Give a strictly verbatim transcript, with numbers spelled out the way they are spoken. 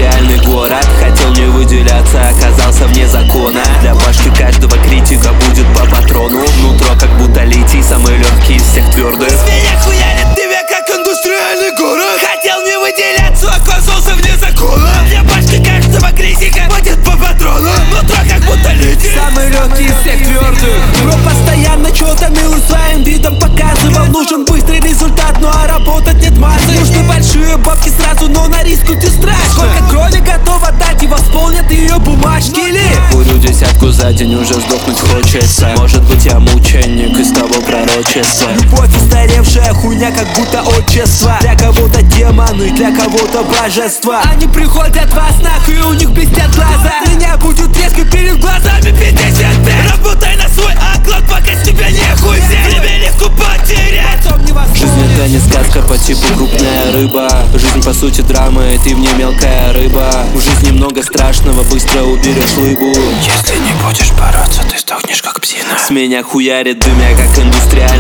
индустриальный город. Хотел не выделяться, оказался вне закона. Для башки каждого критика будет по патрону. Нутро как будто литий, самый легкий из всех твердых. С меня хуярит тебя как индустриальный город. Хотел не выделяться, оказался вне закона. Для башки каждого критика будет по патрону. Нутро как будто литий, самый легкий из всех твердых. Бро постоянно что-то милый своим видом показывал. Нужен быстрый результат, ну а работать нет массы. Нужны большие бабки сразу, но на риску ты страшно. Сколько крови готова дать и восполнят ее бумажки ли? Курю десятку за день, уже сдохнуть хочется. Может быть я мученик из того пророчества. Любовь устаревшая хуйня, как будто отчество. Для кого-то демоны, для кого-то божества. Они приходят во снах и у них блестят глаза. Меня будет резко перед глазами пятьдесят пять. Работай на свой оклад, пока с тебя не хуй взять. Тебе легко потерять. Жизнь это не сказка по типу крупная рыба. Жизнь по сути драма, и ты в ней мелкая рыба. В жизни много страшного, быстро уберешь лыбу. Если не будешь бороться, ты сдохнешь как псина. С меня хуярит дымя, как индустриальный